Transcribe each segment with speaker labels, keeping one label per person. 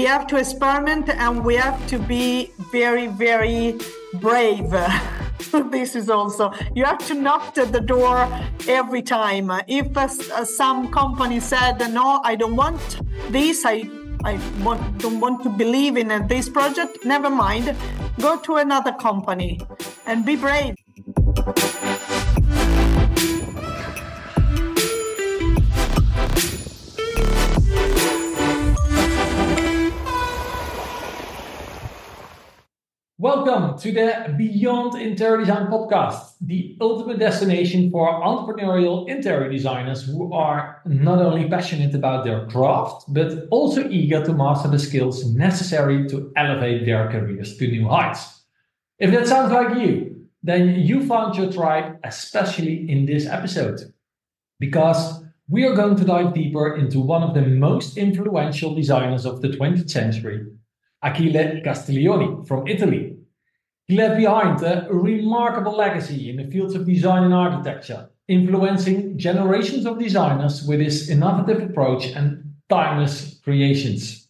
Speaker 1: have to experiment and we have to be very, very brave. This is also, you have to knock at the door every time. If some company said, no, I don't want this, don't want to believe in this project, never mind, go to another company and be brave.
Speaker 2: Welcome to the Beyond Interior Design podcast, the ultimate destination for entrepreneurial interior designers who are not only passionate about their craft, but also eager to master the skills necessary to elevate their careers to new heights. If that sounds like you, then you found your tribe, especially in this episode, because we are going to dive deeper into one of the most influential designers of the 20th century, Achille Castiglioni from Italy. He left behind a remarkable legacy in the fields of design and architecture, influencing generations of designers with his innovative approach and timeless creations.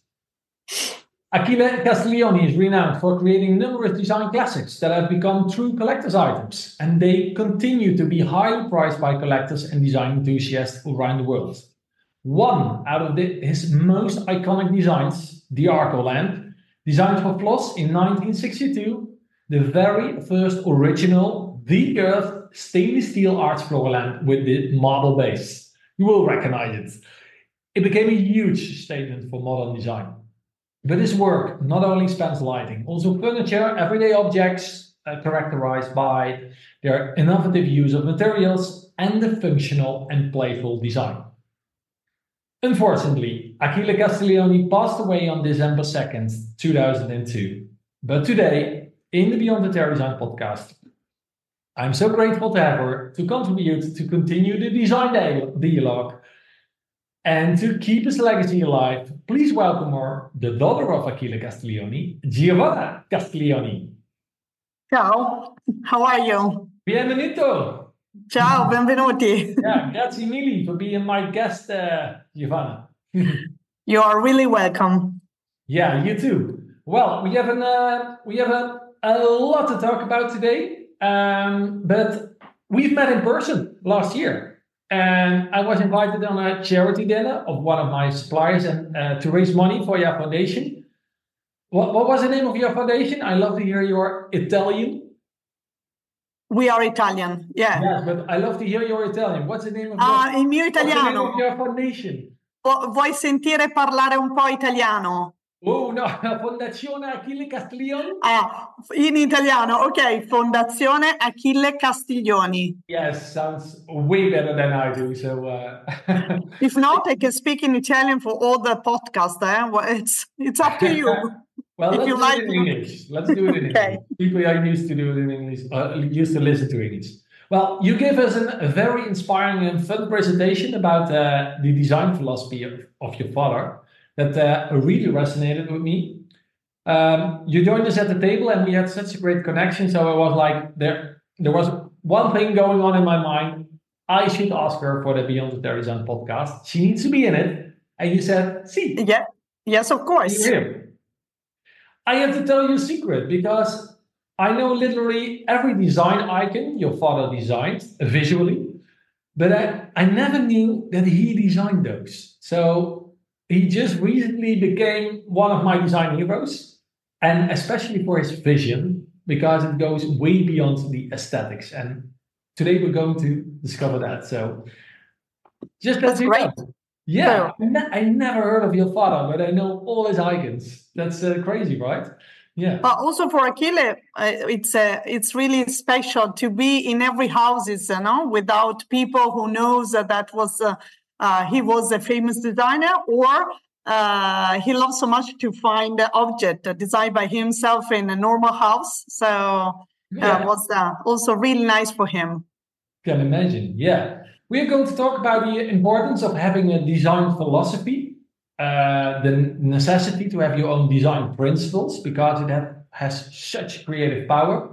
Speaker 2: Achille Castiglioni is renowned for creating numerous design classics that have become true collector's items, and they continue to be highly prized by collectors and design enthusiasts around the world. One out of his most iconic designs, the Arco lamp, designed for Flos in 1962, the very first original, the Earth stainless steel arch floor lamp with the marble base. You will recognize it. It became a huge statement for modern design. But his work not only spans lighting, also furniture, everyday objects characterized by their innovative use of materials and the functional and playful design. Unfortunately, Achille Castiglioni passed away on December 2nd, 2002. But today, in the Beyond Interior Design podcast, I'm so grateful to have her to contribute to continue the design dialogue and to keep his legacy alive. Please welcome her, the daughter of Achille Castiglioni, Giovanna Castiglioni.
Speaker 1: Ciao, how are you?
Speaker 2: Bienvenuto.
Speaker 1: Ciao, benvenuti.
Speaker 2: Yeah, grazie mille for being my guest, Giovanna.
Speaker 1: You are really welcome.
Speaker 2: Yeah, you too. Well, we have a lot to talk about today, but we've met in person last year, and I was invited on a charity dinner of one of my suppliers and to raise money for your foundation. What was the name of your foundation? I love to hear your Italian.
Speaker 1: We are Italian, yeah.
Speaker 2: Yes, but I love to hear your Italian. What's the name of
Speaker 1: il mio italiano.
Speaker 2: What's the name of your foundation?
Speaker 1: Vuoi sentire parlare un po' italiano?
Speaker 2: Oh no, Fondazione Achille Castiglioni?
Speaker 1: In italiano, ok, Fondazione Achille Castiglioni.
Speaker 2: Yes, sounds way better than I do, so...
Speaker 1: If not, I can speak in Italian for all the podcast, Well, it's up to you.
Speaker 2: Well, let's do it in English. Let's do it in English. People are used to do it in English, used to listen to English. Well, you gave us a very inspiring and fun presentation about the design philosophy of your father that really resonated with me. You joined us at the table and we had such a great connection. So I was like, there was one thing going on in my mind. I should ask her for the Beyond Interior Design podcast. She needs to be in it. And you said, see.
Speaker 1: Yeah. Yes, of course.
Speaker 2: I have to tell you a secret because I know literally every design icon your father designed visually, but I never knew that he designed those. So he just recently became one of my design heroes, and especially for his vision, because it goes way beyond the aesthetics. And today we're going to discover that. So just
Speaker 1: that's great.
Speaker 2: Yeah, I never heard of your father, but I know all his icons. That's crazy, right? Yeah.
Speaker 1: Also for Achille, it's really special to be in every houses, without people who knows that was he was a famous designer, or he loves so much to find an object designed by himself in a normal house. So it was also really nice for him.
Speaker 2: Can imagine, yeah. We are going to talk about the importance of having a design philosophy, the necessity to have your own design principles, because it has such creative power.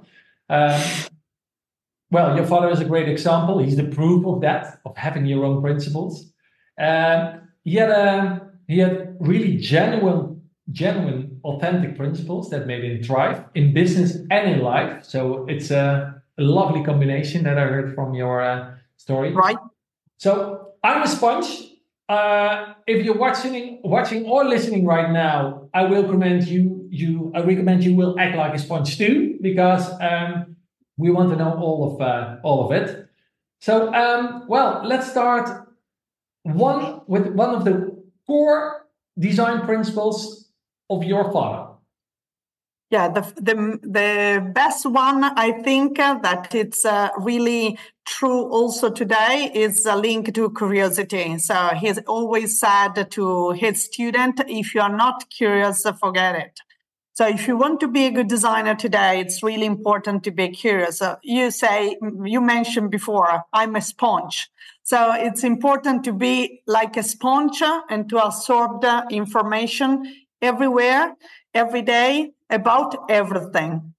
Speaker 2: Well, your father is a great example. He's the proof of that, of having your own principles. He had really genuine genuine, authentic principles that made him thrive in business and in life. So it's a lovely combination that I heard from your story.
Speaker 1: Right.
Speaker 2: So I'm a sponge. If you're watching or listening right now, I will recommend I recommend you will act like a sponge too, because we want to know all of it. So well, let's start with one of the core design principles of your father.
Speaker 1: Yeah, the best one, I think, that it's really true also today is a link to curiosity. So he's always said to his student, if you are not curious, forget it. So if you want to be a good designer today, it's really important to be curious. You mentioned before, I'm a sponge. So it's important to be like a sponge and to absorb the information everywhere, every day, about everything.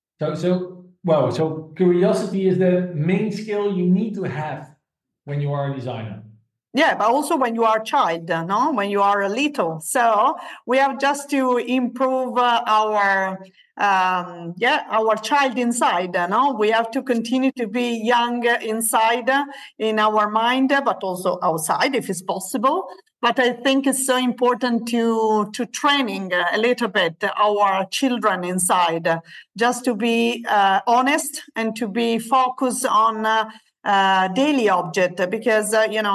Speaker 2: So curiosity is the main skill you need to have when you are a designer.
Speaker 1: Yeah, but also when you are a child, no? When you are a little. So we have just to improve our child inside. No, we have to continue to be young inside in our mind, but also outside if it's possible. But I think it's so important to training a little bit our children inside, just to be honest and to be focused on daily object, because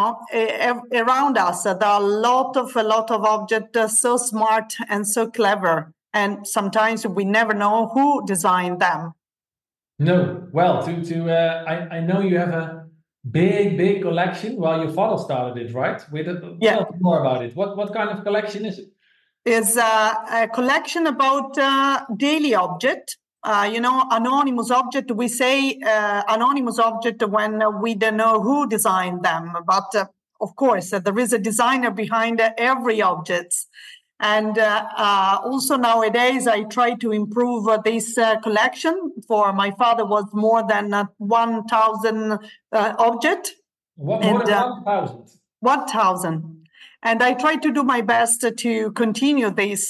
Speaker 1: around us there are a lot of objects so smart and so clever, and sometimes we never know who designed them.
Speaker 2: No, well, I know you have a big collection. Well, your father started it, right? Tell us more about it. What kind of collection is it?
Speaker 1: It's a collection about daily object. Anonymous object. We say anonymous object when we don't know who designed them, but of course there is a designer behind every object. And also nowadays, I try to improve this collection. For my father was more than 1,000 objects.
Speaker 2: What, more than 1,000?
Speaker 1: 1,000. And I try to do my best to continue this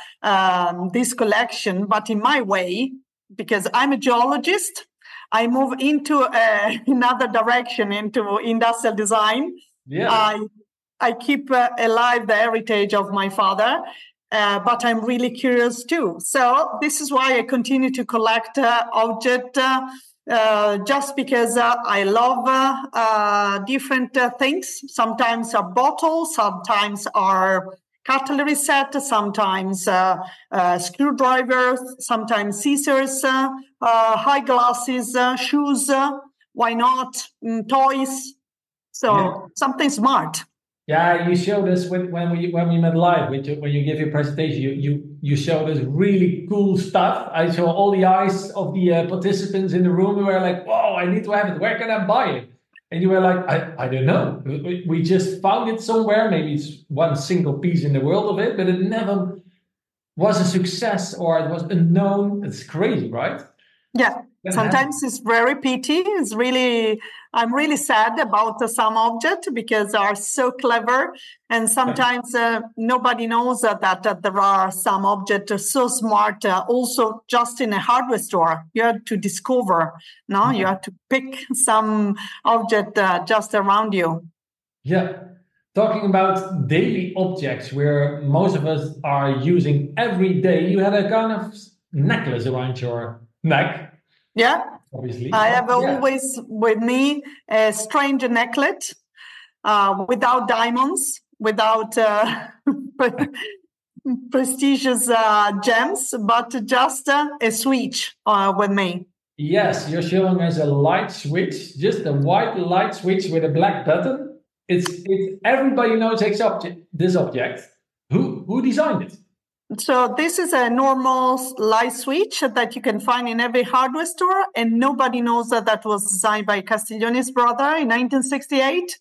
Speaker 1: collection, but in my way, because I'm a geologist. I move into another direction, into industrial design.
Speaker 2: Yeah.
Speaker 1: I keep alive the heritage of my father, but I'm really curious too. So this is why I continue to collect objects. Just because I love different things. Sometimes are bottles, sometimes are cutlery set, sometimes screwdrivers, sometimes scissors, eyeglasses, shoes, why not, toys. So something smart.
Speaker 2: Yeah, you showed us when we met live. When you give your presentation, you showed us really cool stuff. I saw all the eyes of the participants in the room. We were like, "Whoa, I need to have it. Where can I buy it?" And you were like, "I don't know. We just found it somewhere. Maybe it's one single piece in the world of it, but it never was a success, or it was unknown. It's crazy, right?"
Speaker 1: Yeah. Sometimes it's very pity. I'm really sad about some objects because they are so clever, and sometimes nobody knows that there are some objects so smart. Also, just in a hardware store, you have to discover. No, you have to pick some object just around you.
Speaker 2: Yeah. Talking about daily objects, where most of us are using every day, you had a kind of necklace around your neck.
Speaker 1: Yeah,
Speaker 2: obviously.
Speaker 1: I have always with me a strange necklace without diamonds, without prestigious gems, but just a switch with me.
Speaker 2: Yes, you're showing us a light switch, just a white light switch with a black button. It's everybody knows this object. Who designed it?
Speaker 1: So this is a normal light switch that you can find in every hardware store, and nobody knows that was designed by Castiglione's brother in 1968.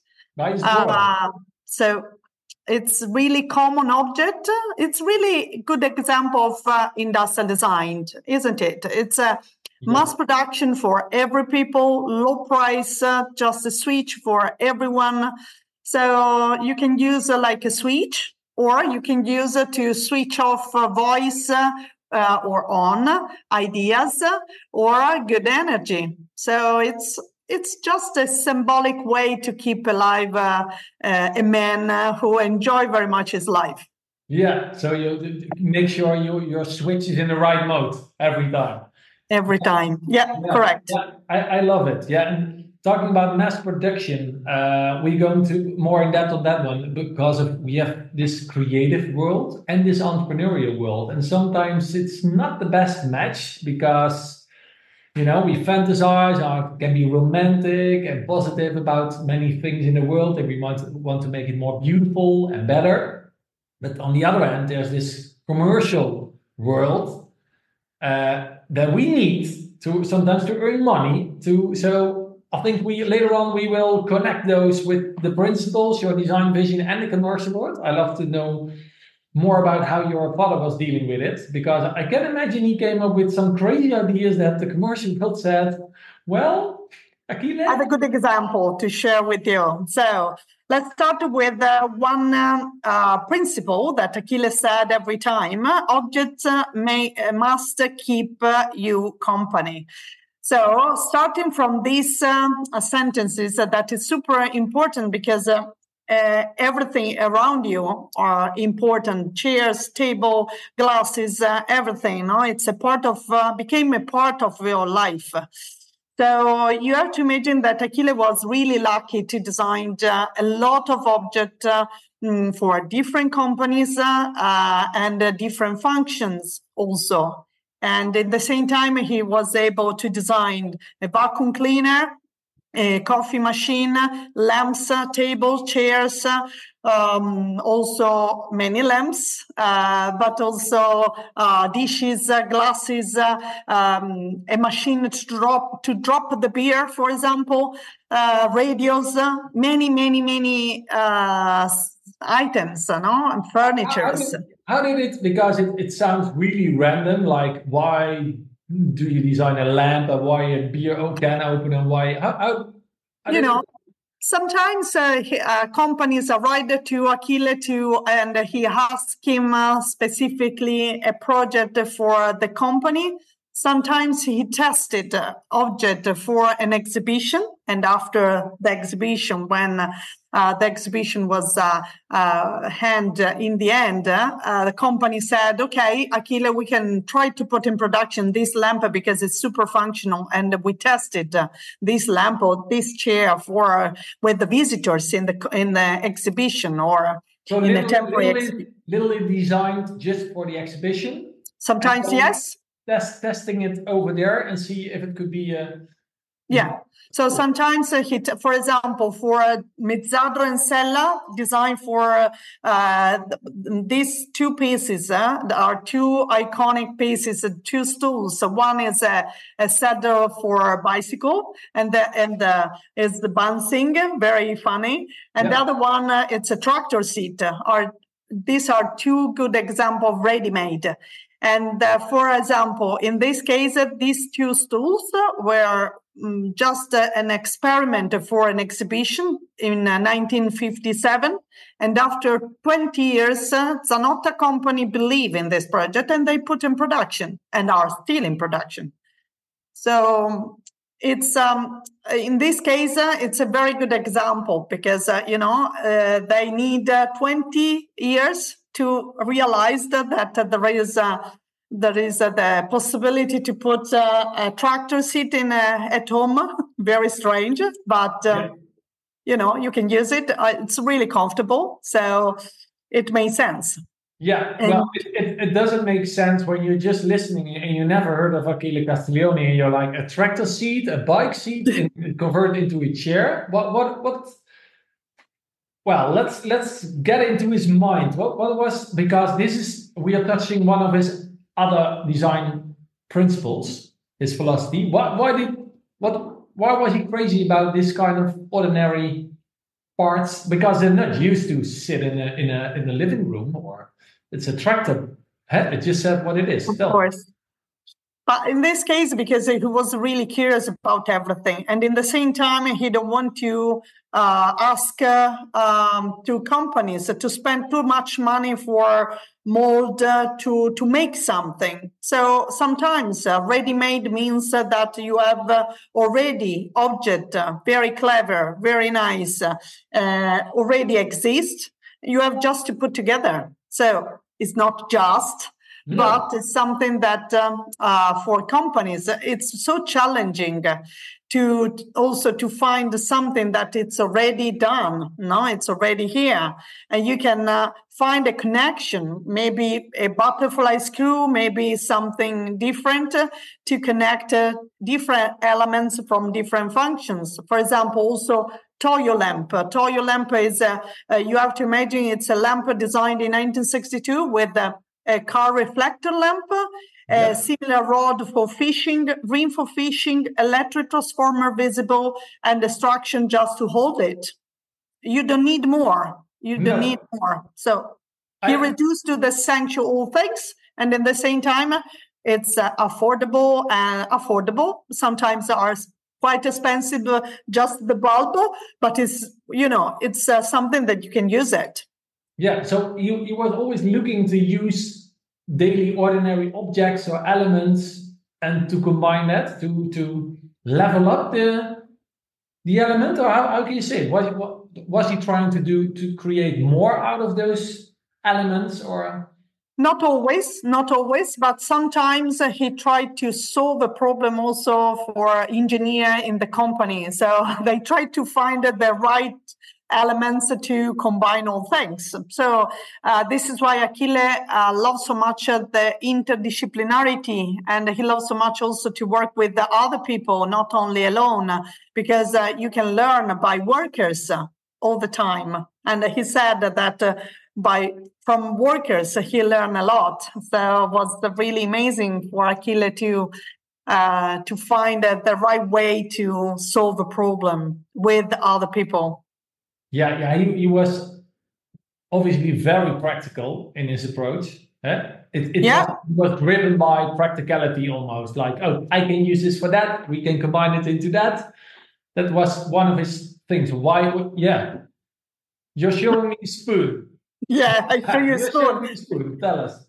Speaker 1: So it's really common object. It's really good example of industrial design, isn't it? It's a mass production for every people, low price, just a switch for everyone. So you can use like a switch or you can use it to switch off voice or on ideas or good energy. So it's just a symbolic way to keep alive a man who enjoy very much his life.
Speaker 2: Yeah, so you make sure your switch is in the right mode every time.
Speaker 1: Every time. Yeah, correct.
Speaker 2: Yeah, I love it. Yeah, and talking about mass production, we go into more in depth on that one because we have this creative world and this entrepreneurial world, and sometimes it's not the best match because we fantasize, or can be romantic and positive about many things in the world, and we might want to make it more beautiful and better. But on the other hand, there's this commercial world that we need to sometimes to earn money. So I think later on we will connect those with the principles, your design vision, and the commercial world. I love to know more about how your father was dealing with it, because I can imagine he came up with some crazy ideas that the commercial world said, well, Achille?
Speaker 1: I have a good example to share with you. So let's start with one principle that Achille said every time: objects must keep you company. So starting from these sentences, that is super important because everything around you are important: chairs, table, glasses, everything. It's became a part of your life. So you have to imagine that Achille was really lucky to design a lot of objects for different companies and different functions also. And at the same time, he was able to design a vacuum cleaner, a coffee machine, lamps, tables, chairs, also many lamps, but also dishes, glasses, a machine to drop the beer, for example, radios, many items, and furniture.
Speaker 2: How did it? Because it sounds really random. Like, why do you design a lamp, and why a beer can opener? Why? How
Speaker 1: sometimes companies write to Achille and he asks him specifically a project for the company. Sometimes he tested object for an exhibition, and after the exhibition, when the exhibition was in the end, the company said, "Okay, Achille, we can try to put in production this lamp because it's super functional, and we tested this lamp or this chair with the visitors in the exhibition or
Speaker 2: so
Speaker 1: in a temporary exhibition."
Speaker 2: Literally designed just for the exhibition.
Speaker 1: Sometimes, yes.
Speaker 2: Testing it over there and see if it could be
Speaker 1: yeah. So sometimes for example, for Mezzadro and Sella, designed for these two pieces, are two iconic pieces, two stools. So one is a saddle for bicycle, and is the bouncing, very funny. And the other one, it's a tractor seat. These are two good examples of ready-made. And for example, in this case, these two stools were just an experiment for an exhibition in 1957. And after 20 years, Zanotta company believed in this project and they put in production and are still in production. So it's in this case, it's a very good example because, they need 20 years to realize that there is the possibility to put a tractor seat at home. Very strange, but you can use it. It's really comfortable, so it makes sense.
Speaker 2: Yeah, well, it doesn't make sense when you're just listening and you never heard of Achille Castiglione, and you're like, a tractor seat, a bike seat, and convert into a chair. What? Well, let's get into his mind. What was, because we are touching one of his other design principles, his philosophy. Why was he crazy about this kind of ordinary parts? Because they're not used to sit in a living room, or it's a tractor. It just said what it is.
Speaker 1: Of course. But in this case, because he was really curious about everything, and in the same time, he don't want to ask to companies to spend too much money for mold to make something. So sometimes ready-made means that you have already object, very clever, very nice, already exist. You have just to put together. So it's not just. No. But it's something that for companies, it's so challenging to also to find something that it's already done. No, it's already here. And you can find a connection, maybe a butterfly screw, maybe something different to connect different elements from different functions. For example, also Toyo lamp. Toyo lamp is, you have to imagine it's a lamp designed in 1962 with a car reflector lamp, a similar rod for fishing, ring for fishing, electric transformer visible, and extraction just to hold it. You don't need more. You don't need more. So he reduced to the essential all things, and at the same time, it's affordable. Sometimes are quite expensive, just the bulb, but it's something that you can use it.
Speaker 2: Yeah, so you were always looking to use daily ordinary objects or elements and to combine that to level up the element, or how can you say it? What was he trying to do to create more out of those elements, or?
Speaker 1: Not always, but sometimes he tried to solve a problem also for engineer in the company. So they tried to find the right elements to combine all things. So this is why Achille loves so much the interdisciplinarity, and he loves so much also to work with the other people, not only alone, because you can learn by workers all the time. And he said that from workers he learned a lot. So it was really amazing for Achille to find the right way to solve a problem with other people.
Speaker 2: Yeah, he was obviously very practical in his approach. It was driven by practicality almost, like, oh, I can use this for that, we can combine it into that. That was one of his things. You're showing me a spoon.
Speaker 1: Yeah, I show you a
Speaker 2: spoon. Tell us.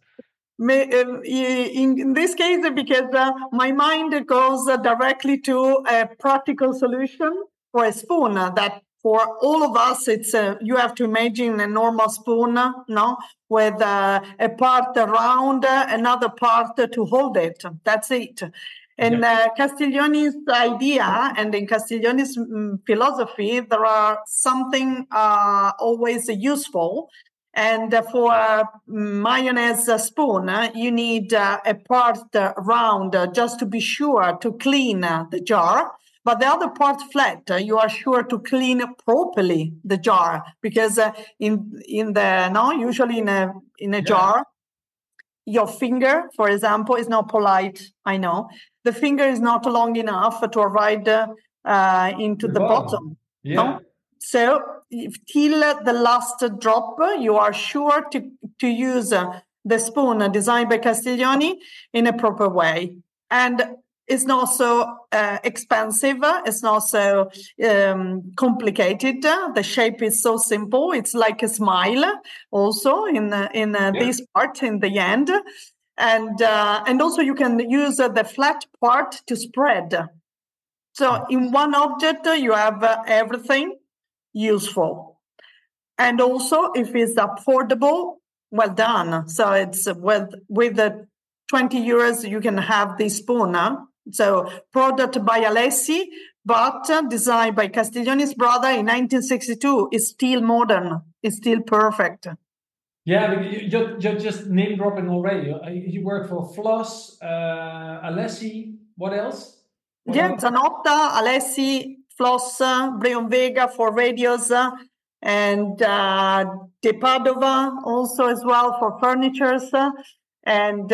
Speaker 1: In this case, because my mind goes directly to a practical solution for a spoon that for all of us, it's you have to imagine a normal spoon, no, with a part round, another part to hold it. That's it. And Castiglioni's idea, and in Castiglioni's philosophy, there are something always useful. And for mayonnaise spoon, you need a part round just to be sure to clean the jar. But the other part flat, you are sure to clean properly the jar, because usually in a jar, your finger, for example, is not polite. I know the finger is not long enough to arrive into the bottom.
Speaker 2: Yeah.
Speaker 1: No? So till the last drop, you are sure to use the spoon designed by Castiglioni in a proper way. And it's not so expensive. It's not so complicated. The shape is so simple. It's like a smile also in this part in the end. And also you can use the flat part to spread. So in one object, you have everything useful. And also if it's affordable, well done. So it's with the 20 euros, you can have this spoon. So product by Alessi, but designed by Castiglioni's brother in 1962, is still modern. It's still perfect.
Speaker 2: Yeah, but you're just name dropping already. You work for Floss, Alessi. What else?
Speaker 1: Zanotta, Alessi, Floss, Breon Vega for radios, and De Padova also as well for furnitures. And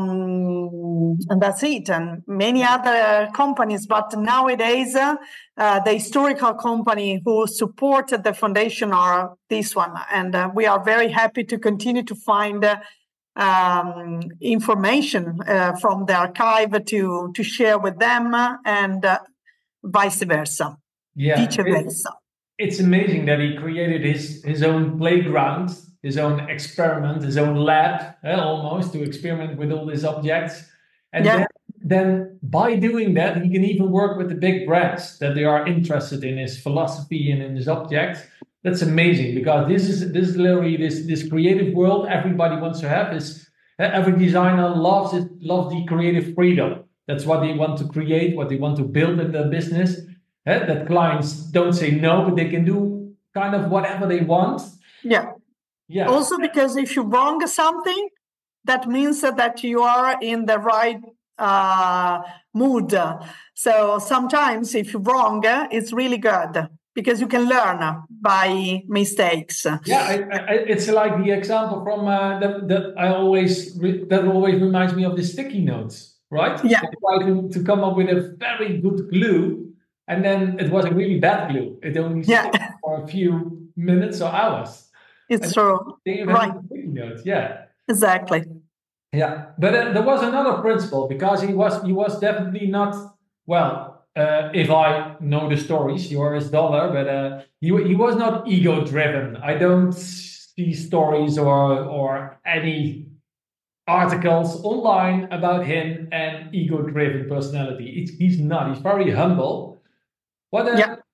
Speaker 1: that's it, and many other companies. But nowadays, the historical company who supported the foundation are this one, and we are very happy to continue to find information from the archive to share with them, and vice versa, vice versa.
Speaker 2: It's amazing that he created his own playground, his own experiment, his own lab, almost, to experiment with all these objects. And then by doing that, he can even work with the big brands that they are interested in his philosophy and in his objects. That's amazing, because this is literally this creative world everybody wants to have. Is every designer loves the creative freedom. That's what they want to create, what they want to build in their business. That clients don't say no, but they can do kind of whatever they want.
Speaker 1: Yeah. Also, because if you wrong something, that means that you are in the right mood. So sometimes if you're wrong, it's really good, because you can learn by mistakes.
Speaker 2: It's like the example from that always reminds me of the sticky notes, right?
Speaker 1: Yeah.
Speaker 2: They try to come up with a very good glue, and then it was a really bad glue. It only stuck for a few minutes or hours.
Speaker 1: It's true.
Speaker 2: Right. Sticky notes. Yeah.
Speaker 1: Exactly.
Speaker 2: Yeah, but there was another principle, because he was definitely not, well, if I know the stories, yours dollar, but he was not ego driven. I don't see stories or any articles online about him and ego driven personality. He's not. He's very humble. What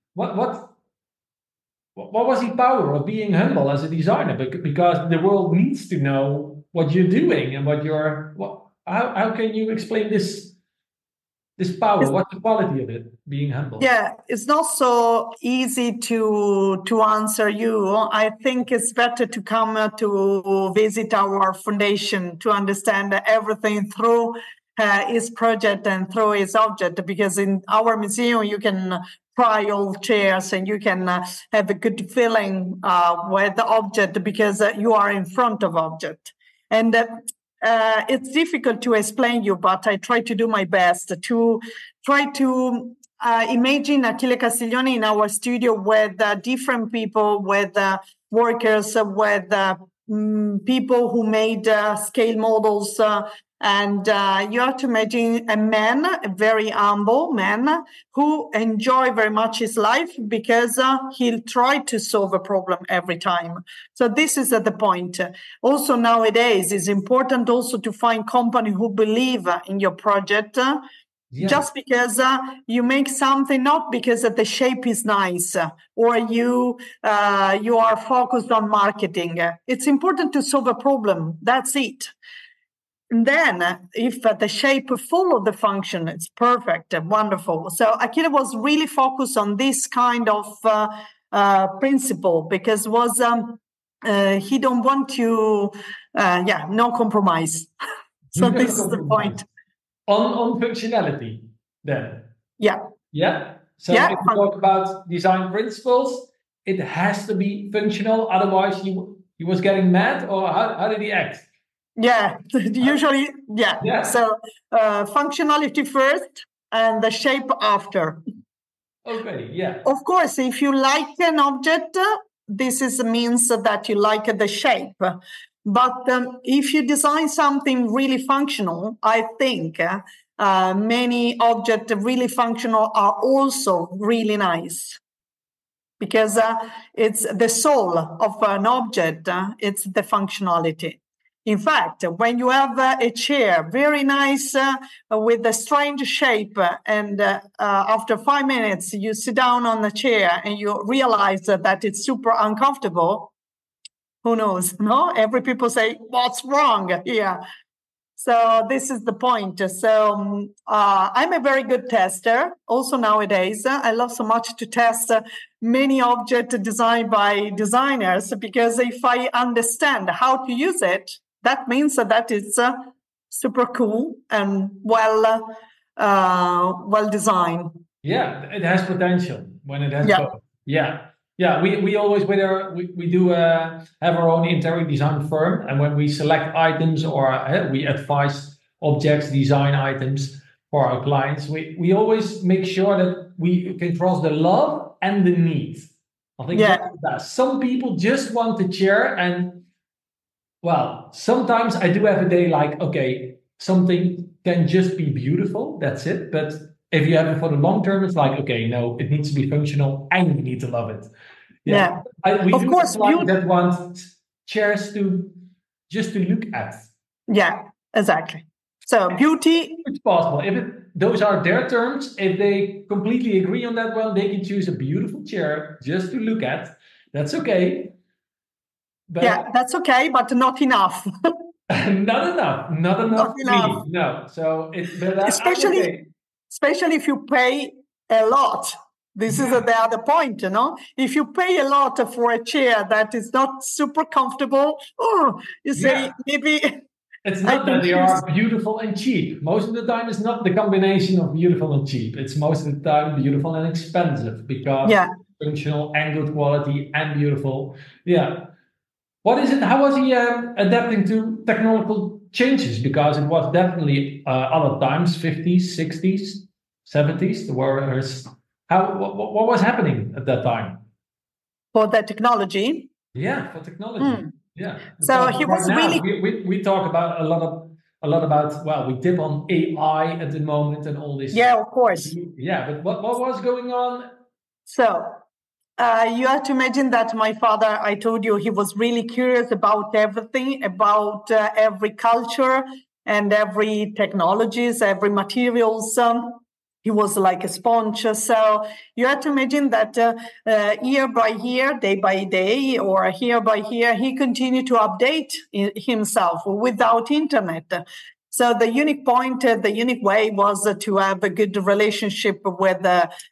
Speaker 2: was the power of being humble as a designer? Because the world needs to know what you're doing and how can you explain this power? What's the quality of it, being humble?
Speaker 1: Yeah, it's not so easy to answer you. I think it's better to come to visit our foundation to understand everything through his project and through his object, because in our museum you can try all chairs and you can have a good feeling with the object, because you are in front of object. And it's difficult to explain you, but I try to do my best to try to imagine Achille Castiglione in our studio with different people, with workers, with people who made scale models. And you have to imagine a man, a very humble man, who enjoy very much his life, because he'll try to solve a problem every time. So this is at the point. Also nowadays, it's important also to find company who believe in your project. Just because you make something, not because the shape is nice or you are focused on marketing. It's important to solve a problem. That's it. And then if the shape follow the function, it's perfect, wonderful. So Achille was really focused on this kind of principle, because he don't want to, no compromise. So this is the point.
Speaker 2: On functionality, then.
Speaker 1: Yeah.
Speaker 2: So if you talk about design principles, it has to be functional. Otherwise, he was getting mad, or how did he act?
Speaker 1: Yeah, usually, yeah. So functionality first and the shape after.
Speaker 2: Okay, yeah.
Speaker 1: Of course, if you like an object, this means that you like the shape. But if you design something really functional, I think many objects really functional are also really nice. Because it's the soul of an object, it's the functionality. In fact, when you have a chair, very nice, with a strange shape, and after 5 minutes, you sit down on the chair and you realize that it's super uncomfortable, who knows, no? Every people say, what's wrong here? So this is the point. So I'm a very good tester. Also nowadays, I love so much to test many objects designed by designers, because if I understand how to use it, that means that it's super cool and well designed.
Speaker 2: Yeah, it has potential when it has both. Yeah. We always we do have our own interior design firm, and when we select items or we advise objects, design items for our clients, we always make sure that we can cross the love and the need. I think that's some people just want the chair and Well, sometimes I do have a day like, okay, something can just be beautiful, that's it. But if you have it for the long term, it's like, okay, no, it needs to be functional and you need to love it. Yeah,
Speaker 1: Yeah.
Speaker 2: we
Speaker 1: Of
Speaker 2: do have
Speaker 1: course,
Speaker 2: clients
Speaker 1: beauty.
Speaker 2: that want chairs to just to look at.
Speaker 1: Yeah, exactly. So beauty.
Speaker 2: It's possible. If those are their terms, if they completely agree on that one, they can choose a beautiful chair just to look at. That's okay.
Speaker 1: Yeah,
Speaker 2: But
Speaker 1: that's okay, but not enough.
Speaker 2: not
Speaker 1: Not
Speaker 2: enough for
Speaker 1: enough.
Speaker 2: me. No. So but I'm
Speaker 1: Especially,
Speaker 2: okay.
Speaker 1: especially if you pay a lot. This is
Speaker 2: Yeah.
Speaker 1: the other point, you know. If you pay a lot for a chair that is not super comfortable, oh, you say
Speaker 2: Yeah.
Speaker 1: maybe
Speaker 2: It's
Speaker 1: I
Speaker 2: not
Speaker 1: can
Speaker 2: that they
Speaker 1: choose.
Speaker 2: are beautiful and cheap. Most of the time, it's not the combination of beautiful and cheap. It's most of the time beautiful and expensive because
Speaker 1: Yeah.
Speaker 2: it's functional and good quality and beautiful. Yeah. What is it? How was he adapting to technological changes? Because it was definitely other times, 50s, 60s, 70s. The wars. What was happening at that time?
Speaker 1: For the technology.
Speaker 2: Yeah, for technology.
Speaker 1: Hmm.
Speaker 2: Yeah,
Speaker 1: So
Speaker 2: because
Speaker 1: he
Speaker 2: right
Speaker 1: was
Speaker 2: now
Speaker 1: really,
Speaker 2: we talk about a lot about, well, we dip on AI at the moment and all this.
Speaker 1: yeah, of course.
Speaker 2: Yeah, but what was going on?
Speaker 1: So you have to imagine that my father, I told you, he was really curious about everything, about every culture and every technologies, every materials. He was like a sponge. So you have to imagine that year by year, day by day, or year by year, he continued to update himself without internet. So the unique point, the unique way was to have a good relationship with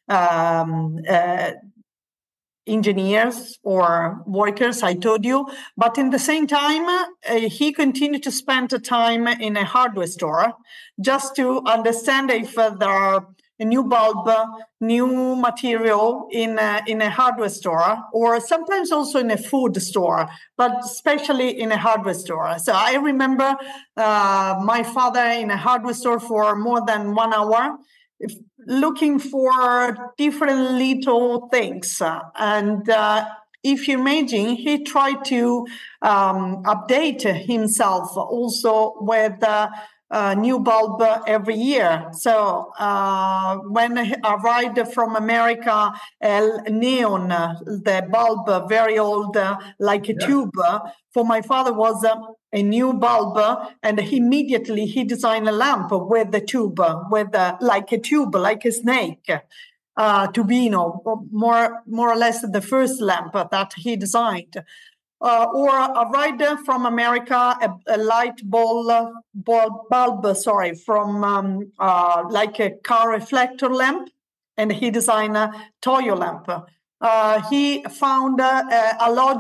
Speaker 1: engineers or workers, I told you. But in the same time, he continued to spend the time in a hardware store just to understand if there are a new bulb, new material in a hardware store, or sometimes also in a food store, but especially in a hardware store. So I remember my father in a hardware store for more than 1 hour, looking for different little things. And if you imagine, he tried to update himself also with a new bulb every year. So when he arrived from America, neon, the bulb, very old, like a
Speaker 2: Yeah,
Speaker 1: tube, for my father was a new bulb, and immediately he designed a lamp with the tube, with like a tube, like a snake. Tubino, more or less the first lamp that he designed. Or a rider from America, a light bulb, sorry, from like a car reflector lamp, and he designed a Toyo lamp. He found a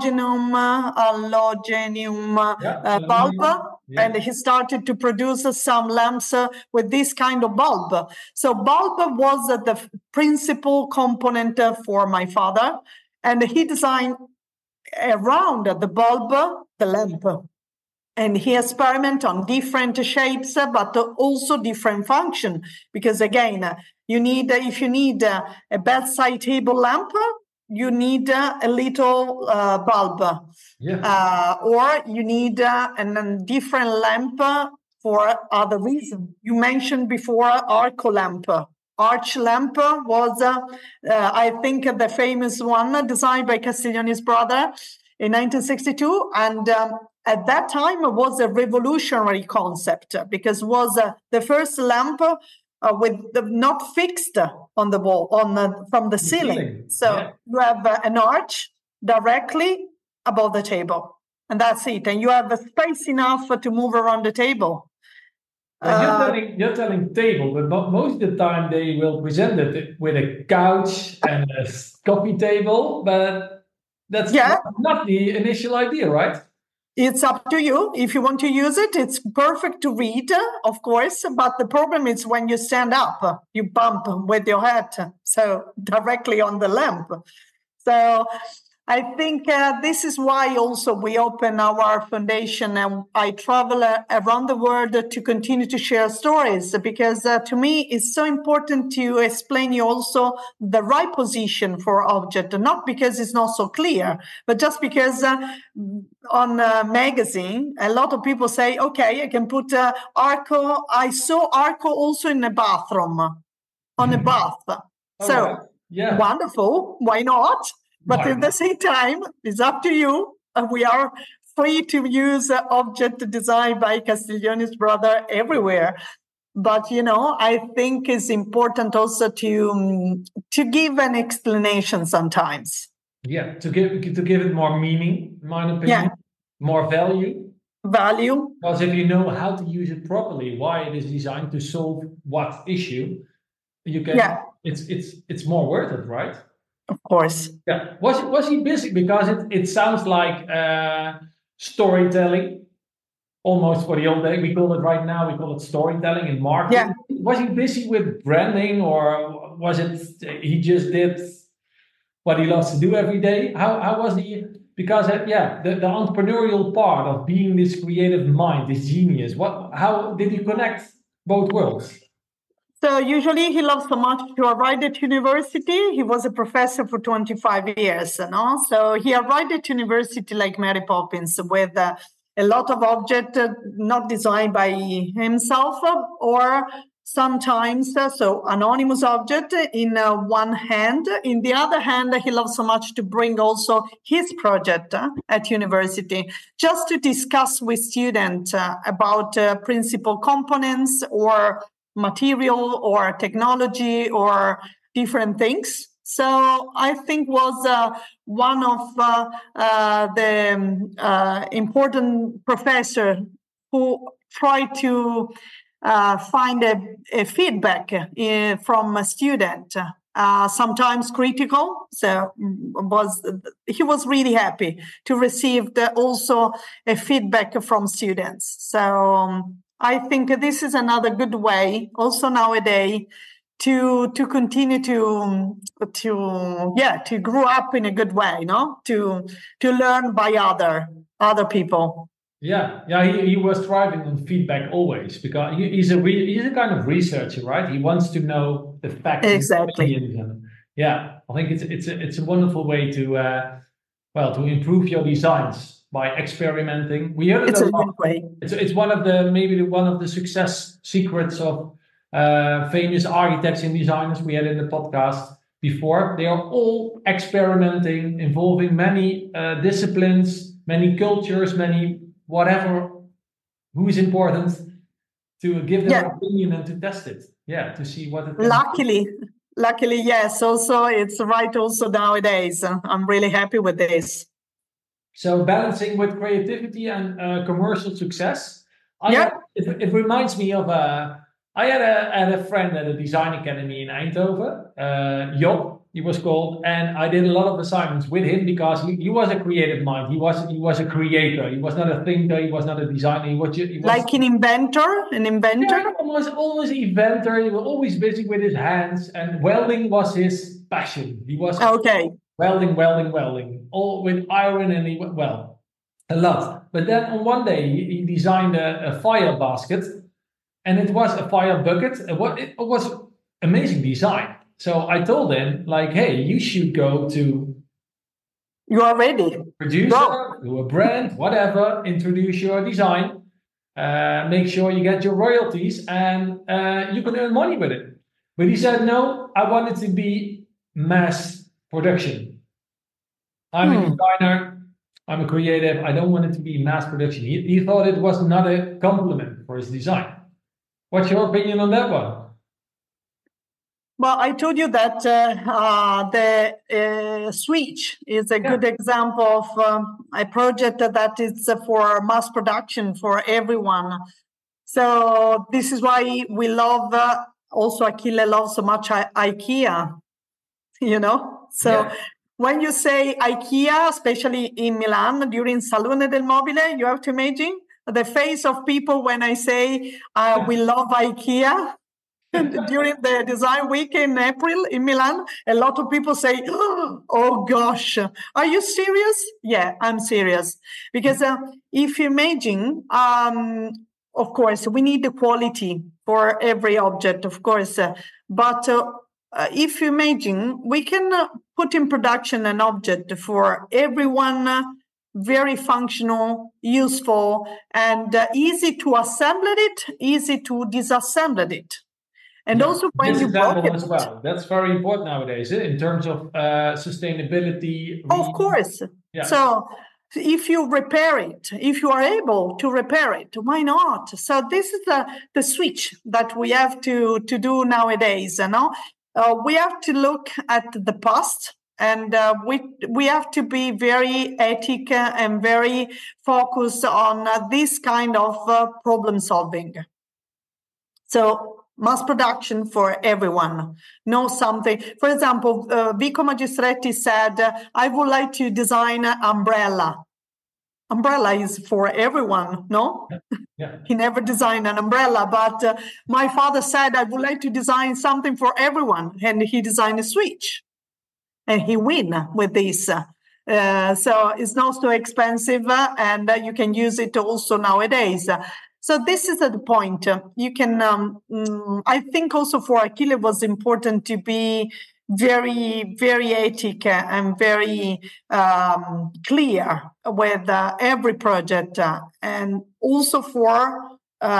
Speaker 1: halogenum
Speaker 2: yeah,
Speaker 1: bulb,
Speaker 2: aluminum.
Speaker 1: and
Speaker 2: Yeah,
Speaker 1: he started to produce some lamps with this kind of bulb. So bulb was the principal component for my father, and he designed around the bulb the lamp. And he experiment on different shapes, but also different function. Because again, you need if you need a bedside table lamp, you need a little bulb,
Speaker 2: yeah,
Speaker 1: or you need a different lamp for other reason. You mentioned before arc lamp. Arch lamp was, I think, the famous one designed by Castiglioni's brother in 1962, and at that time it was a revolutionary concept because it was the first lamp with not fixed on the wall from the
Speaker 2: the
Speaker 1: ceiling.
Speaker 2: ceiling.
Speaker 1: So
Speaker 2: Yeah.
Speaker 1: you have an arch directly above the table, and that's it. And you have a space enough to move around the table.
Speaker 2: Yeah,
Speaker 1: Uh,
Speaker 2: you're telling table, but most of the time they will present it with a couch and a coffee table, but that's
Speaker 1: yeah,
Speaker 2: not the initial idea, right?
Speaker 1: it's up to you. If you want to use it, it's perfect to read, of course. But the problem is when you stand up, you bump with your head, so directly on the lamp. So I think this is why also we open our foundation and I travel around the world to continue to share stories, because to me it's so important to explain you also the right position for object, not because it's not so clear, but just because on a magazine, a lot of people say, okay, I can put Arco. I saw Arco also in a bathroom, on a bath. So
Speaker 2: right. Yeah.
Speaker 1: wonderful. Why not? But at the same time, it's up to you. We are free to use object design by Castiglione's brother everywhere. But, I think it's important also to give an explanation sometimes.
Speaker 2: Yeah, to give it more meaning, in my opinion, more value.
Speaker 1: Value.
Speaker 2: Because if you know how to use it properly, why it is designed to solve what issue, you can. It's more worth it, right?
Speaker 1: Of course.
Speaker 2: Yeah. Was he busy? Because it sounds like storytelling, almost for the old day. We call it storytelling in marketing.
Speaker 1: Yeah.
Speaker 2: Was he busy with branding, or was it he just did what he loves to do every day? How was he? Because the entrepreneurial part of being this creative mind, this genius. How did he connect both worlds?
Speaker 1: So usually he loves so much to arrive at university. He was a professor for 25 years, So he arrived at university like Mary Poppins with a lot of objects not designed by himself, or sometimes so anonymous object in one hand. In the other hand, he loves so much to bring also his project at university, just to discuss with students about principal components or material or technology or different things. So I think was one of the important professor who tried to find a feedback from a student, sometimes critical. So he was really happy to receive also a feedback from students. So I think this is another good way, also nowadays, to continue to grow up in a good way, to learn by other people.
Speaker 2: He was thriving on feedback always, because he's a kind of researcher, right? He wants to know the facts.
Speaker 1: Exactly.
Speaker 2: I think it's a wonderful way to improve your designs by experimenting. We heard
Speaker 1: it's a good way.
Speaker 2: It's one of the success secrets of famous architects and designers we had in the podcast before. They are all experimenting, involving many disciplines, many cultures, many whatever, who is important, to give them an opinion and to test it. Yeah, to see what it can
Speaker 1: Luckily, yes. Also, it's right also nowadays. I'm really happy with this.
Speaker 2: So balancing with creativity and commercial success. It reminds me of I had a friend at a design academy in Eindhoven, Job, he was called, and I did a lot of assignments with him because he was a creative mind. He was a creator. He was not a thinker. He was not a designer. He was
Speaker 1: like an inventor.
Speaker 2: Yeah, almost inventor. He was always busy with his hands, and welding was his passion. He was welding, all with iron, and a lot. But then on one day he designed a fire basket, and it was a fire bucket. It was amazing design. So I told him, like, hey, you should go to.
Speaker 1: You are ready.
Speaker 2: Producer, to a brand, whatever. Introduce your design. Make sure you get your royalties, and you can earn money with it. But he said, no, I want it to be mass production. I'm a designer. I'm a creative. I don't want it to be mass production. He thought it was not a compliment for his design. What's your opinion on that one?
Speaker 1: Well, I told you that the Switch is a good example of a project that is for mass production for everyone. So this is why we love, also Achille loves so much IKEA, So when you say IKEA, especially in Milan during Salone del Mobile, you have to imagine the face of people when I say we love IKEA. During the design week in April in Milan, a lot of people say, "Oh gosh, are you serious?" Yeah, I'm serious because if you imagine, of course, we need the quality for every object, of course, but if you imagine, we can put in production an object for everyone. Very functional, useful, and easy to assemble it, easy to disassemble it. And also when you broke
Speaker 2: disassemble
Speaker 1: it,
Speaker 2: as well. That's very important nowadays in terms of sustainability.
Speaker 1: of course.
Speaker 2: Yeah.
Speaker 1: So if you repair it, if you are able to repair it, why not? So this is the switch that we have to do nowadays. You know, we have to look at the past. And we have to be very ethical and very focused on this kind of problem solving. So mass production for everyone. Know something. For example, Vico Magistretti said, "I would like to design an umbrella." Umbrella is for everyone, no?
Speaker 2: Yeah.
Speaker 1: He never designed an umbrella, but my father said, "I would like to design something for everyone," and he designed a switch. And he win with this. So it's not so expensive and you can use it also nowadays. So this is the point. You can, I think also for Achille it was important to be very, very ethical and very clear with every project and also for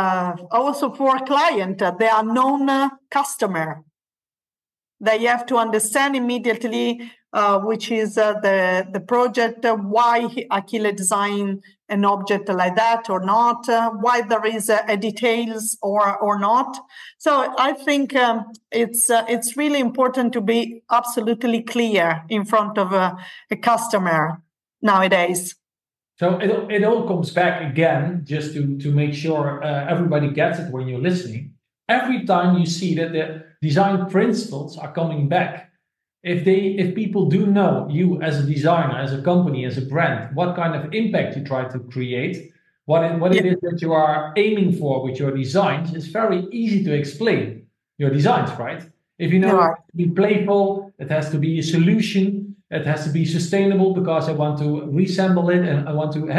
Speaker 1: a client, the unknown customer. They have to understand immediately which is the project, why Achille designed an object like that or not, why there is a details or not. So I think it's really important to be absolutely clear in front of a customer nowadays.
Speaker 2: So it all comes back again, just to make sure everybody gets it when you're listening. Every time you see that the design principles are coming back, if people do know you as a designer, as a company, as a brand, what kind of impact you try to create, what it is that you are aiming for with your designs, it's very easy to explain your designs, right? If you know it has to be playful, it has to be a solution, it has to be sustainable because I want to reassemble it and I want to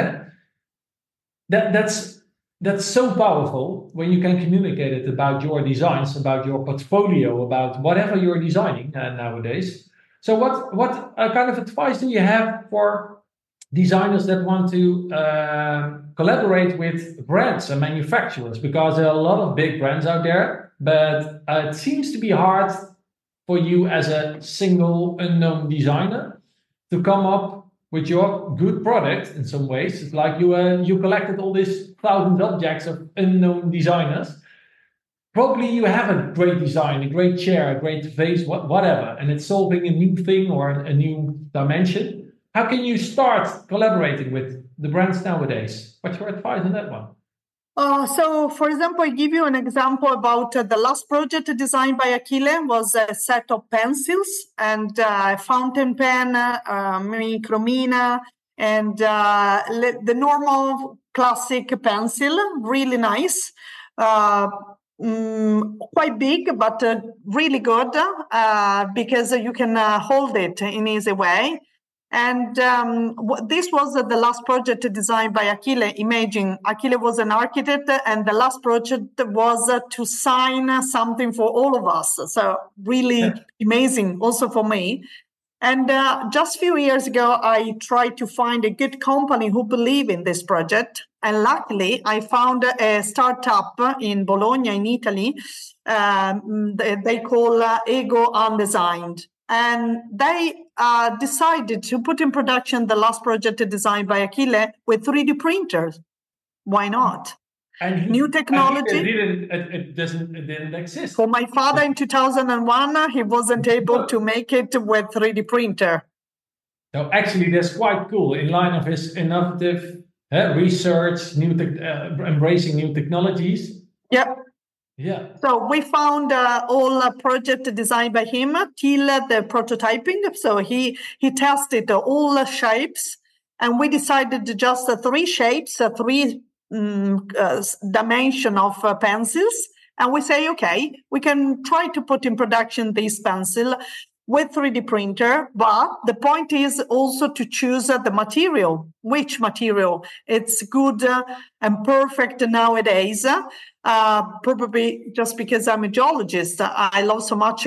Speaker 2: that's so powerful when you can communicate it about your designs, about your portfolio, about whatever you're designing nowadays. So what kind of advice do you have for designers that want to collaborate with brands and manufacturers? Because there are a lot of big brands out there, but it seems to be hard for you as a single unknown designer to come up with your good product in some ways. It's like you collected all these thousands of objects of unknown designers. Probably you have a great design, a great chair, a great vase, whatever, and it's solving a new thing or a new dimension. How can you start collaborating with the brands nowadays? What's your advice on that one?
Speaker 1: So, for example, I give you an example about the last project designed by Achille was a set of pencils and fountain pen, micromina, and the normal classic pencil, really nice, quite big, but really good because you can hold it in easy way. And this was the last project designed by Achille. Imagine, Achille was an architect, and the last project was to sign something for all of us. So really amazing, also for me. And just a few years ago, I tried to find a good company who believe in this project. And luckily, I found a startup in Bologna, in Italy. They call Ego Undesigned. And they decided to put in production the last project designed by Achille with 3D printers. Why not?
Speaker 2: And
Speaker 1: new technology.
Speaker 2: It didn't exist.
Speaker 1: For my father in 2001, he wasn't able to make it with 3D printer.
Speaker 2: So actually, that's quite cool. In line of his innovative research, embracing new technologies.
Speaker 1: Yeah.
Speaker 2: Yeah.
Speaker 1: So we found all project designed by him till the prototyping. So he tested all the shapes, and we decided just 3 shapes, 3 dimension of pencils, And we say, okay, we can try to put in production this pencil with 3D printer, but the point is also to choose the material. Which material? It's good and perfect nowadays. Probably just because I'm a geologist, I love so much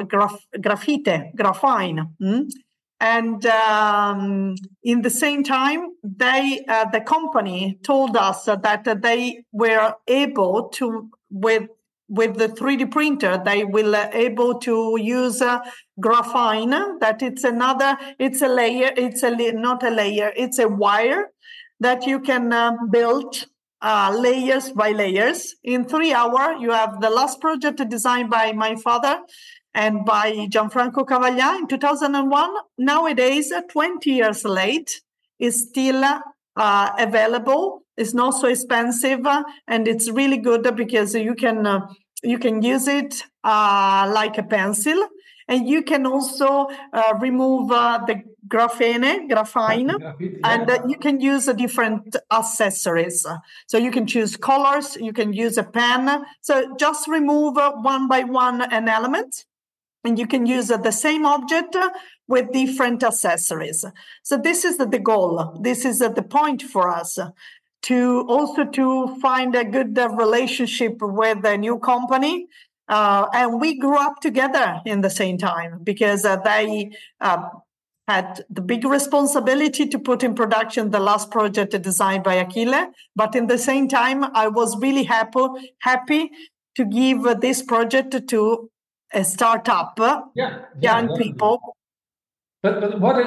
Speaker 1: graphene. And in the same time, the company told us that they were able to, with the 3D printer, they will able to use graphene. That it's a layer. Not a layer. It's a wire that you can build layers by layers. In 3 hours, you have the last project designed by my father and by Gianfranco Cavaglia in 2001. Nowadays, 20 years late, is still available. It's not so expensive, and it's really good because you can use it like a pencil, and you can also remove the graphene, and you can use different accessories. So you can choose colors, you can use a pen. So just remove one by one an element, and you can use the same object with different accessories. So this is the goal. This is the point for us, to find a good relationship with a new company. And we grew up together in the same time, because they had the big responsibility to put in production the last project designed by Achille. But in the same time, I was really happy to give this project to a startup, young people.
Speaker 2: But what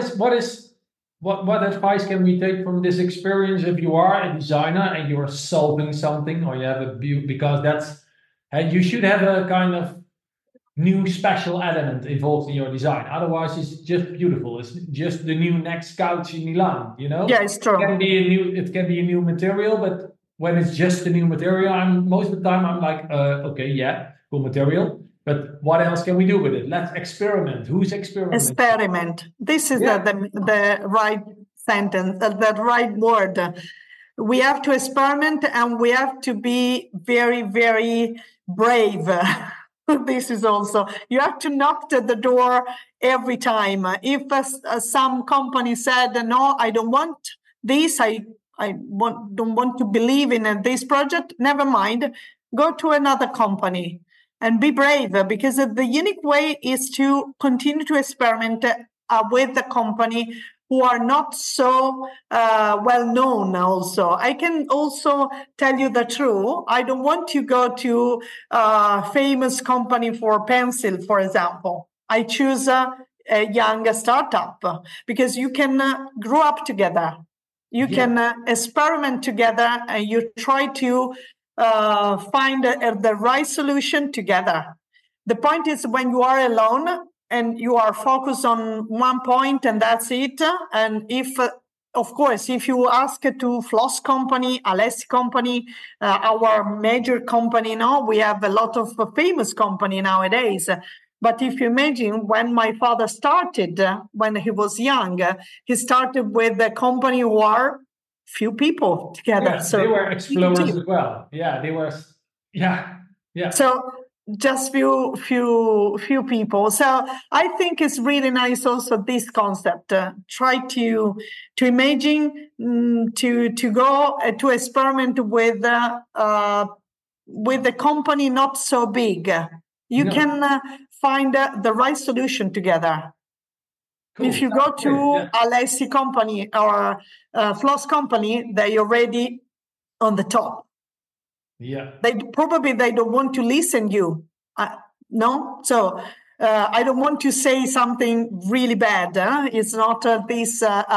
Speaker 2: advice can we take from this experience if you are a designer and you are solving something, or you have a view, because you should have a kind of new special element involved in your design. Otherwise, it's just beautiful. It's just the new next couch in Milan, you know?
Speaker 1: Yeah, it's true.
Speaker 2: It can be a new material, but when it's just a new material, most of the time I'm like, okay, yeah, cool material. But what else can we do with it? Let's experiment. Who's experimenting?
Speaker 1: Experiment. This is the right sentence, the right word. We have to experiment, and we have to be very, very brave. This is also, you have to knock at the door every time. If some company said, no, I don't want this, don't want to believe in this project, never mind, go to another company. And be brave, because the unique way is to continue to experiment with the company who are not so well known. Also, I can also tell you the truth. I don't want to go to a famous company for pencil, for example. I choose a young startup, because you can grow up together. You can experiment together, and you try to find the right solution together. The point is, when you are alone and you are focused on one point and that's it, and if you ask to Floss company, Alessi company, our major company now, we have a lot of famous company nowadays. But if you imagine, when my father started, when he was young, he started with a company who are few people together.
Speaker 2: Yeah, so they were explorers as well. Yeah, they were. Yeah.
Speaker 1: So just few people. So I think it's really nice also this concept. Try to imagine, to go to experiment with a company not so big. You can find the right solution together. Cool. If you go to Alessi company or Floss company, they already on the top.
Speaker 2: Yeah.
Speaker 1: They don't want to listen you. No? So I don't want to say something really bad. It's not this.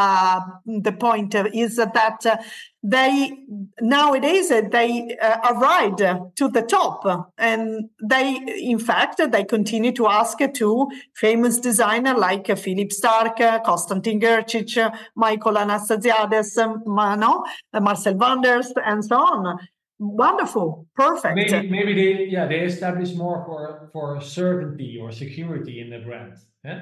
Speaker 1: The point is that they nowadays they arrived to the top, and in fact they continue to ask to famous designer like Philip Stark, Konstantin Gercic, Michael Anastasiades, Marcel Wanders, and so on. Wonderful, perfect.
Speaker 2: Maybe they establish more for certainty or security in the brand.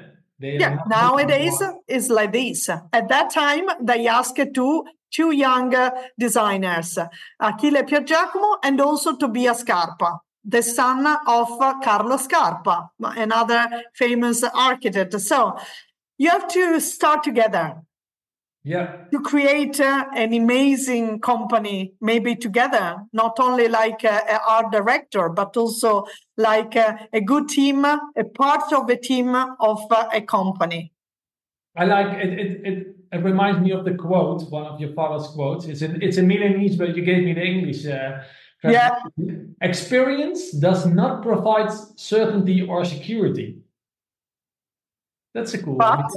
Speaker 1: Nowadays it's like this. At that time, they asked two young designers, Achille Piergiacomo and also Tobias Scarpa. the son of Carlo Scarpa, another famous architect. So you have to start together.
Speaker 2: Yeah.
Speaker 1: To create an amazing company, maybe together, not only like an art director, but also like a good team, a part of a team of a company.
Speaker 2: I like it. It reminds me of the quote, one of your father's quotes. It's in Milanese, but you gave me the English translation. Yeah. Experience does not provide certainty or security. That's a cool
Speaker 1: one.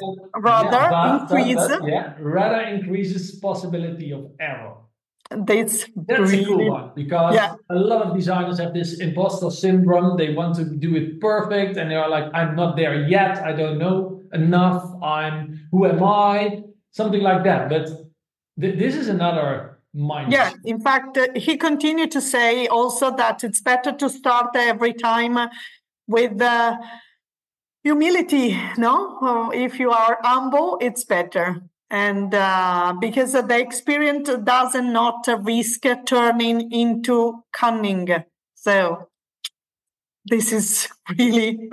Speaker 2: Rather increases possibility of error.
Speaker 1: That's
Speaker 2: really, a cool one, because a lot of designers have this imposter syndrome. They want to do it perfect, and they are like, I'm not there yet. I don't know enough. Who am I? Something like that. But this is another mindset.
Speaker 1: Yeah, in fact, he continued to say also that it's better to start every time with humility, no? If you are humble, it's better. And because the experience does not risk turning into cunning. So this is really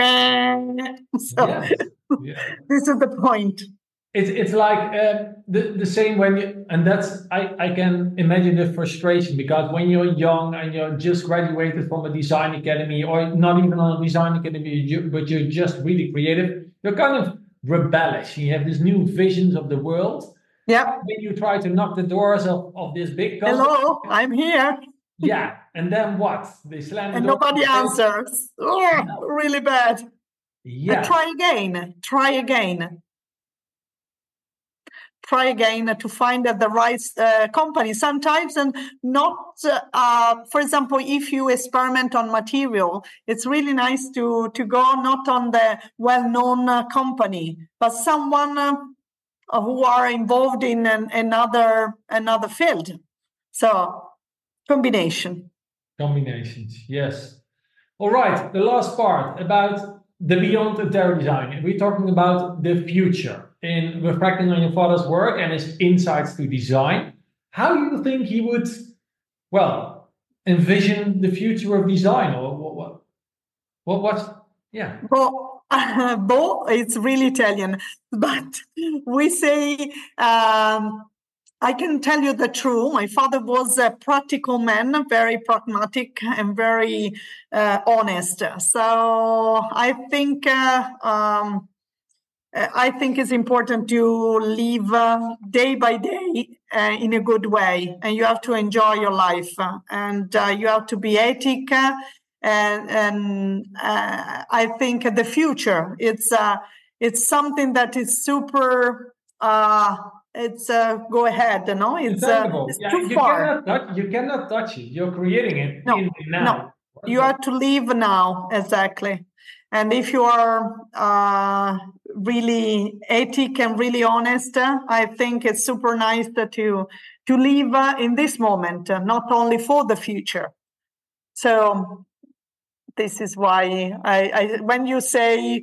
Speaker 1: this is the point.
Speaker 2: It's like the same when you, and that's I can imagine the frustration, because when you're young and you're just graduated from a design academy, or not even on a design academy, but you're just really creative, you're kind of rebellious. You have these new visions of the world.
Speaker 1: Yeah.
Speaker 2: When you try to knock the doors of this big company.
Speaker 1: Hello, I'm here.
Speaker 2: Yeah, and then what? They slam the
Speaker 1: and
Speaker 2: door.
Speaker 1: Nobody answers. Oh, really bad.
Speaker 2: Yeah.
Speaker 1: Try again. Try again to find the right company sometimes, and not for example, if you experiment on material, it's really nice to go not on the well-known company, but someone who are involved in another field. So combinations,
Speaker 2: yes. All right, the last part about the beyond interior design. We're talking about the future. In reflecting on your father's work and his insights to design, how do you think he would, envision the future of design, or what? Yeah.
Speaker 1: Well, it's really Italian, but we say, I can tell you the truth. My father was a practical man, very pragmatic and very honest. So I think it's important to live day by day in a good way, and you have to enjoy your life, and you have to be ethical. And I think the future, it's something that is super. It's go ahead, it's too far.
Speaker 2: You cannot touch it. You're creating it in now.
Speaker 1: No. You have to live now, exactly. And if you are really ethic and really honest, I think it's super nice to live in this moment, not only for the future. So this is why I when you say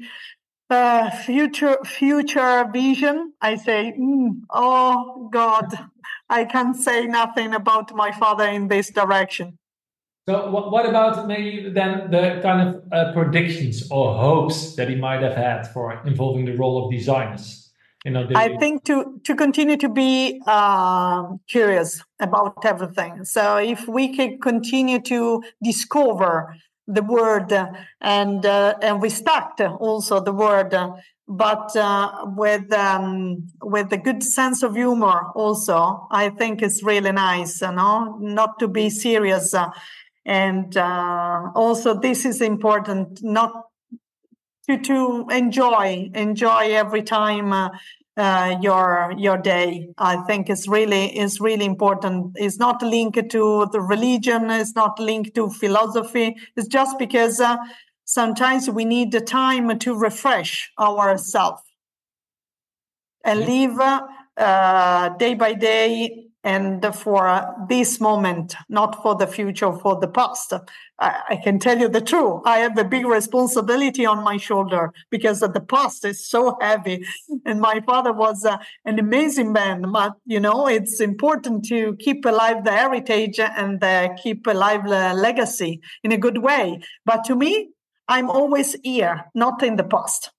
Speaker 1: future vision, I say, oh God, I can't say nothing about my father in this direction.
Speaker 2: So what about maybe then the kind of predictions or hopes that he might have had for involving the role of designers?
Speaker 1: I think to continue to be curious about everything. So if we can continue to discover the word and respect also the word, but with a good sense of humor also, I think it's really nice, not to be serious. And also this is important, not to enjoy every time your day. I think is really important. It's not linked to the religion, it's not linked to philosophy. It's just because sometimes we need the time to refresh ourselves and live day by day and for this moment, not for the future, for the past. I can tell you the truth. I have a big responsibility on my shoulder because the past is so heavy. And my father was an amazing man. But, it's important to keep alive the heritage and keep alive the legacy in a good way. But to me, I'm always here, not in the past.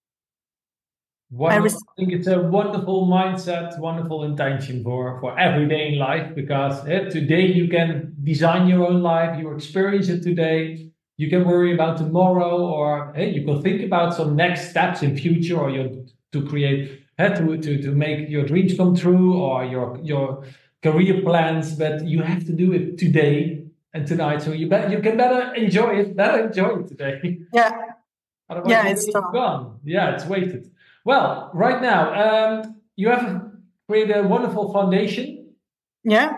Speaker 2: I think it's a wonderful mindset, wonderful intention for every day in life, because today you can design your own life, you experience it today, you can worry about tomorrow, or you can think about some next steps in future, or to create, to make your dreams come true, or your career plans, but you have to do it today and tonight, so you can better enjoy it today.
Speaker 1: Yeah.
Speaker 2: Otherwise, it's gone. Yeah, it's wasted. Well, right now, you have created a wonderful foundation.
Speaker 1: Yeah.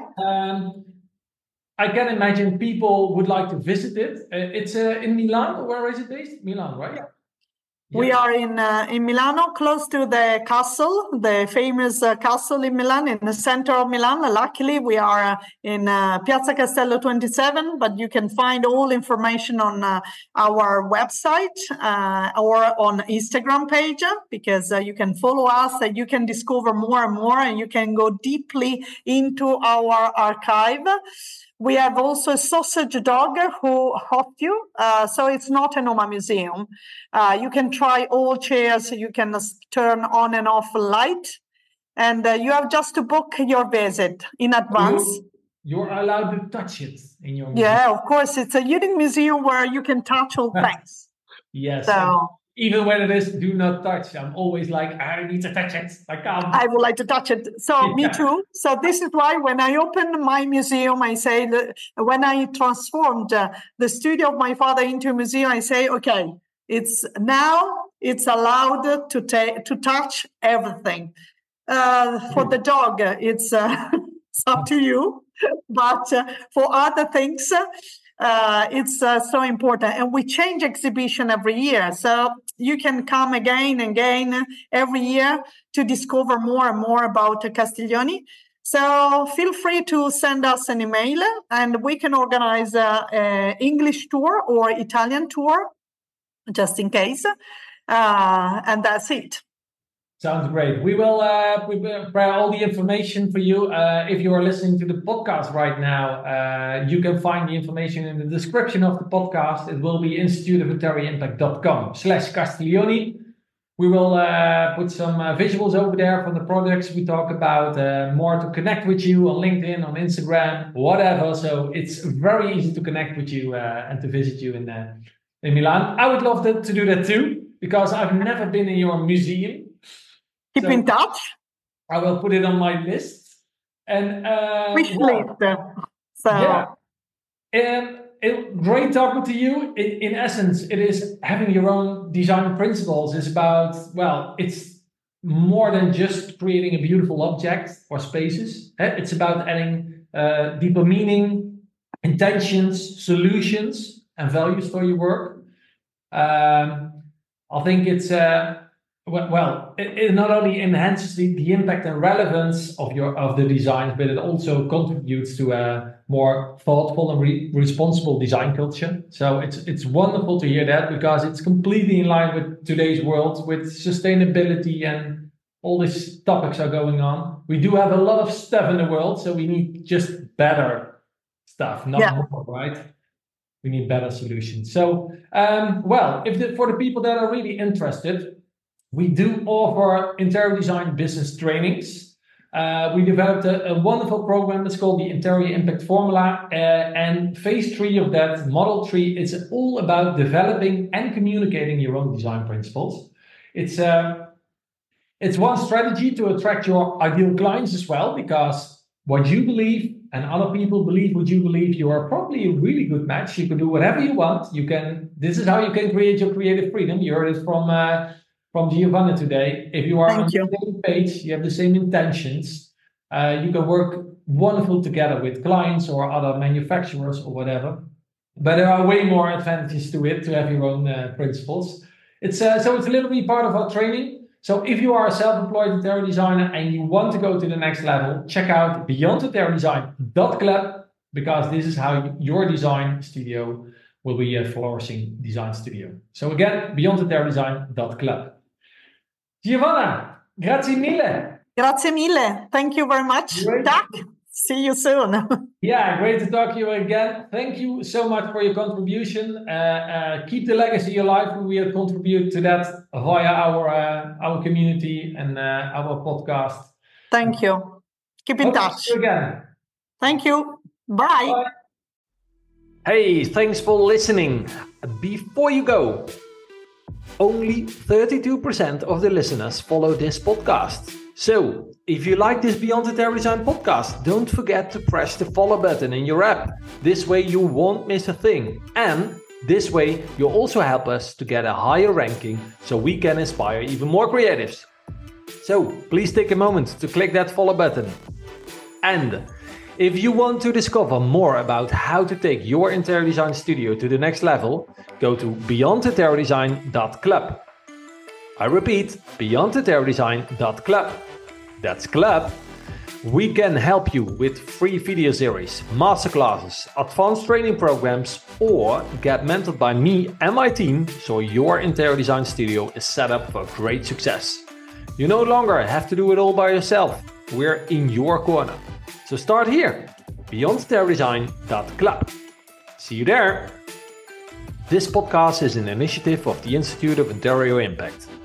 Speaker 2: I can imagine people would like to visit it. It's in Milan. Where is it based? Milan, right? Yeah.
Speaker 1: We are in Milano, close to the castle, the famous castle in Milan, in the center of Milan. Luckily, we are in Piazza Castello 27, but you can find all information on our website or on Instagram page, because you can follow us and you can discover more and more, and you can go deeply into our archive. We have also a sausage dog who hosts you. So it's not a Noma museum. You can try all chairs. You can turn on and off light. And you have just to book your visit in advance.
Speaker 2: You're allowed to touch it in your museum.
Speaker 1: Yeah, of course. It's a unique museum where you can touch all things.
Speaker 2: Yes. So, even when it is do not touch, I'm always like, I need to touch it. I can't.
Speaker 1: I would like to touch it. So me too. So this is why when I opened my museum, I say that when I transformed the studio of my father into a museum, I say, okay, it's allowed to touch everything. For the dog, it's up to you. But for other things, it's so important. And we change exhibition every year. So you can come again and again every year to discover more and more about Castiglioni. So feel free to send us an email and we can organize an English tour or Italian tour, just in case. And that's it.
Speaker 2: Sounds great. We will prepare all the information for you. If you are listening to the podcast right now, you can find the information in the description of the podcast. It will be instituteofinteriorimpact.com/Castiglioni. We will put some visuals over there from the products we talk about, more to connect with you on LinkedIn, on Instagram, whatever. So it's very easy to connect with you and to visit you in Milan. I would love to do that too, because I've never been in your museum.
Speaker 1: Keep in touch.
Speaker 2: I will put it on my list. And
Speaker 1: wish list. So
Speaker 2: yeah, great talking to you. In essence, it is having your own design principles. Is about it's more than just creating a beautiful object or spaces. It's about adding deeper meaning, intentions, solutions, and values for your work. I think it's. It not only enhances the impact and relevance of the designs, but it also contributes to a more thoughtful and responsible design culture. So it's wonderful to hear that, because it's completely in line with today's world, with sustainability and all these topics are going on. We do have a lot of stuff in the world, so we need just better stuff, not more, right? We need better solutions. So, for the people that are really interested, we do offer interior design business trainings. We developed a wonderful program. It's called the Interior Impact Formula. And phase 3 of that, model 3, it's all about developing and communicating your own design principles. It's one strategy to attract your ideal clients as well, because what you believe and other people believe what you believe, you are probably a really good match. You can do whatever you want. This is how you can create your creative freedom. You heard it from Giovanna today. If you are on the same page, you have the same intentions, you can work wonderful together with clients or other manufacturers or whatever. But there are way more advantages to it, to have your own principles. So it's a little bit part of our training. So if you are a self-employed interior designer and you want to go to the next level, check out beyondinteriordesign.club, because this is how your design studio will be a flourishing design studio. So again, beyondinteriordesign.club. Giovanna, grazie mille.
Speaker 1: Grazie mille. Thank you very much.
Speaker 2: Great.
Speaker 1: Tack. See you soon.
Speaker 2: Yeah, great to talk to you again. Thank you so much for your contribution. Keep the legacy alive. We will contribute to that via our community and our podcast.
Speaker 1: Thank you. Keep in touch.
Speaker 2: See you again.
Speaker 1: Thank you. Bye.
Speaker 2: Bye. Hey, thanks for listening. Before you go, only 32% of the listeners follow this podcast. So, if you like this Beyond Interior Design podcast, don't forget to press the follow button in your app. This way you won't miss a thing. And this way you'll also help us to get a higher ranking so we can inspire even more creatives. So, please take a moment to click that follow button. And if you want to discover more about how to take your interior design studio to the next level, go to beyondinteriordesign.club. I repeat, beyondinteriordesign.club. That's club. We can help you with free video series, masterclasses, advanced training programs, or get mentored by me and my team so your interior design studio is set up for great success. You no longer have to do it all by yourself. We're in your corner. So start here, beyondinteriordesign.club. See you there. This podcast is an initiative of the Institute of Interior Impact.